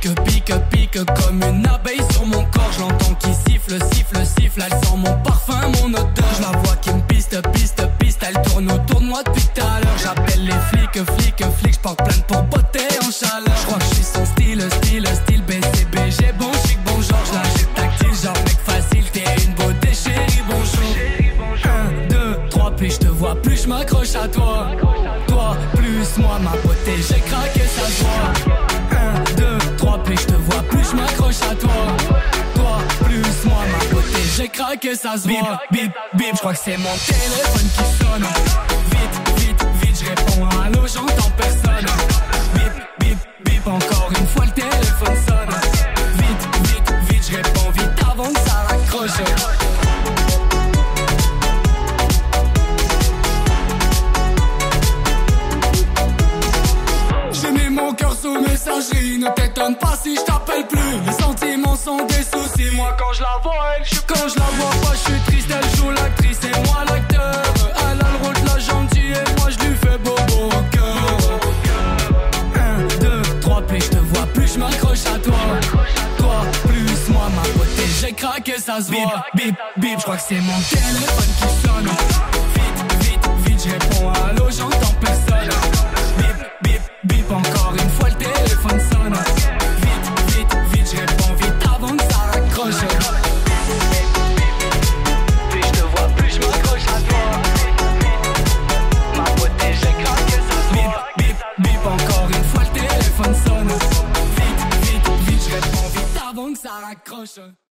pique comme une abeille sur mon corps. Je l'entends qui siffle, elle sent mon parfum, mon odeur. Je la vois qui me piste, elle tourne autour de moi depuis tout à l'heure. J'appelle les flics, je porte plainte pour botter en chaleur. Je crois que je suis son style, BCBG, bon chic, bon genre. Je la jette tactile, genre mec facile, t'es une beauté chérie, bonjour. 1, 2, 3, plus je te vois, plus je m'accroche à toi. Toi, plus moi, ma beauté, j'ai craqué, ça se voit. 1, 2, 3, plus je te vois, plus je m'accroche à toi. Toi, plus moi, ma beauté, j'ai craqué, ça se voit. Bip, bip, je crois que c'est mon téléphone qui sonne. Vite, je réponds, allô, j'entends personne. Bip, encore une fois le téléphone sonne. Vite, je réponds vite avant que ça raccroche. J'ai mis mon cœur sous messagerie, ne t'étonne pas si je t'appelle plus. Les sentiments sont des soucis, moi quand je la vois, quand je la vois pas, je suis triste, elle joue l'actrice et moi l'acteur. Elle a le rôle de la gentille et moi je lui fais bobo au cœur. 1, 2, 3, plus je te vois, plus je m'accroche à toi. Toi, plus moi, ma beauté, j'ai craqué, ça se voit. Bip, je crois que c'est mon téléphone qui sonne. Vite, je réponds, allô, j'entends personne. Bip, encore une fois le téléphone sonne. Vite, je réponds vite avant que ça raccroche. Plus je te vois, plus je m'accroche à toi. Ma beauté, j'ai craqué, ça se voit. Bip, encore une fois le téléphone sonne. Vite, je réponds vite avant que ça raccroche.